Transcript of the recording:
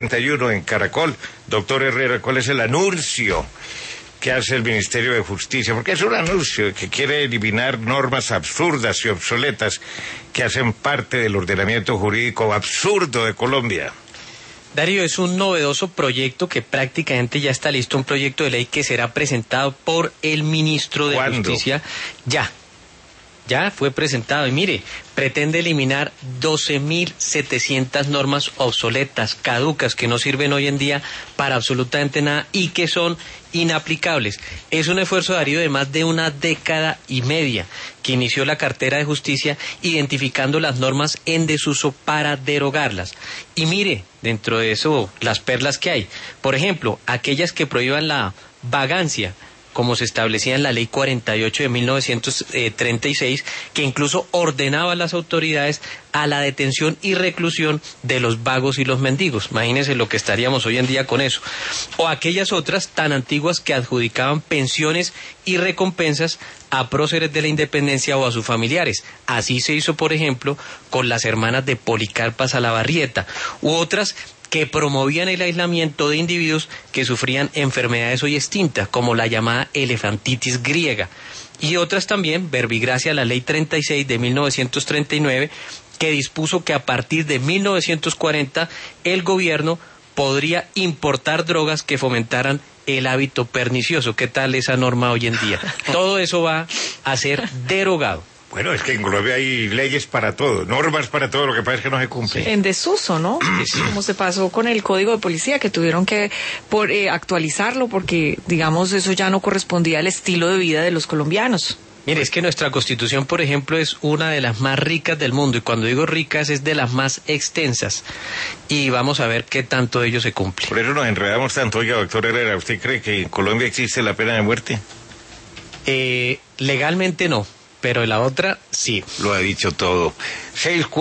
31 en Caracol. Doctor Herrera, ¿cuál es el anuncio que hace el Ministerio de Justicia? Porque es un anuncio que quiere eliminar normas absurdas y obsoletas que hacen parte del ordenamiento jurídico absurdo de Colombia. Darío, es un novedoso proyecto que prácticamente ya está listo, un proyecto de ley que será presentado por el ministro de Justicia. Ya fue presentado y mire, pretende eliminar 12.700 normas obsoletas, caducas, que no sirven hoy en día para absolutamente nada y que son inaplicables. Es un esfuerzo, Darío, de más de una década y media que inició la cartera de justicia identificando las normas en desuso para derogarlas. Y mire, dentro de eso, las perlas que hay. Por ejemplo, aquellas que prohíban la vagancia, como se establecía en la Ley 48 de 1936, que incluso ordenaba a las autoridades a la detención y reclusión de los vagos y los mendigos. Imagínense lo que estaríamos hoy en día con eso. O aquellas otras tan antiguas que adjudicaban pensiones y recompensas a próceres de la independencia o a sus familiares. Así se hizo, por ejemplo, con las hermanas de Policarpa Salabarrieta, u otras que promovían el aislamiento de individuos que sufrían enfermedades hoy extintas, como la llamada elefantitis griega, y otras también, verbigracia a la Ley 36 de 1939, que dispuso que a partir de 1940 el gobierno podría importar drogas que fomentaran el hábito pernicioso. ¿Qué tal esa norma hoy en día? Todo eso va a ser derogado. Bueno, es que en Colombia hay leyes para todo, normas para todo, lo que pasa es que no se cumplen. En desuso, ¿no? Como se pasó con el Código de Policía, que tuvieron que actualizarlo porque, digamos, eso ya no correspondía al estilo de vida de los colombianos. Mire, es que nuestra Constitución, por ejemplo, es una de las más ricas del mundo, y cuando digo ricas es de las más extensas, y vamos a ver qué tanto de ello se cumple. Por eso nos enredamos tanto. Oiga, doctor Herrera, ¿usted cree que en Colombia existe la pena de muerte? Legalmente no, pero en la otra sí. Lo ha dicho todo.